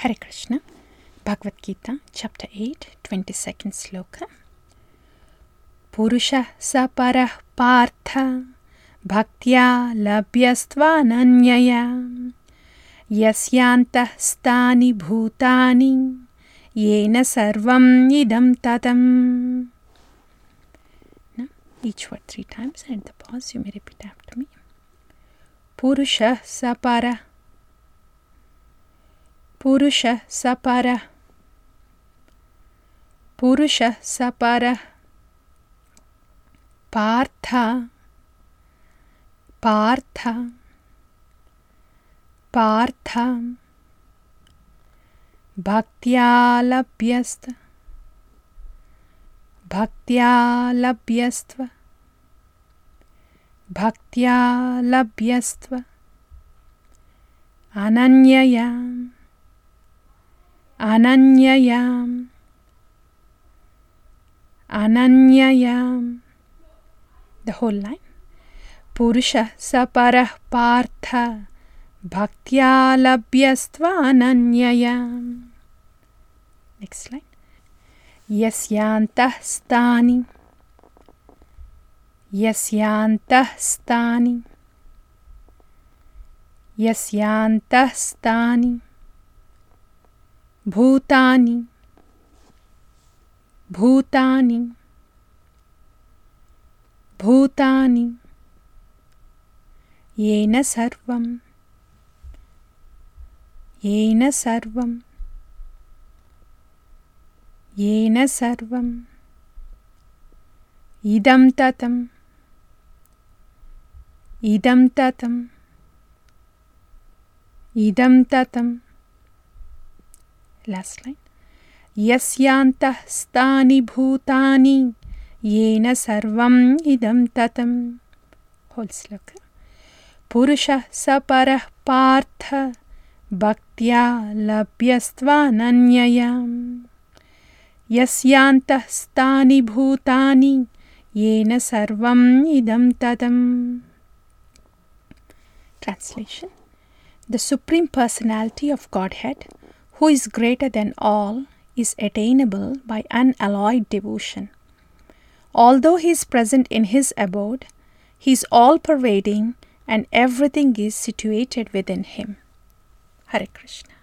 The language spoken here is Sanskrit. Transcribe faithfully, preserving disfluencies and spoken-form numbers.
Hare Krishna. Bhagavad Gita, chapter eight, twenty-second sloka. Purusha saparah partha bhaktya labhyastvananyaya yasyantah stani bhutani yena sarvam idam tatam. Now, each word three times, and at the pause you may repeat after me. Purusha sapara, Purusha sapara, Purusha sapara, Partha, Partha, Partha, Bhaktya labhyast, Bhaktya labhyastva, Bhaktya labhyastva, Ananyaya, Ananyaya, Ananyaya. The whole line. Purusha saparah partha bhaktya labhyastva ananyaya. Next line. Yasyantah stani, Yasyantah stani, Yasyantah stani, Bhutani, Bhutani, Bhutani, Yena sarvam, Yena sarvam, Yena sarvam, Idam tatam, Idam tatam, Idam tatam. Last line. Yasyantah stani bhutani yena sarvam idam tatam. Whole sloka. Purusha saparah partha bhaktya labhyastvananyaya yasyantah stani bhutani yena sarvam idam tatam. Translation. The Supreme Personality of Godhead, who is greater than all, is attainable by unalloyed devotion. Although he is present in his abode, he is all-pervading and everything is situated within him. Hare Krishna.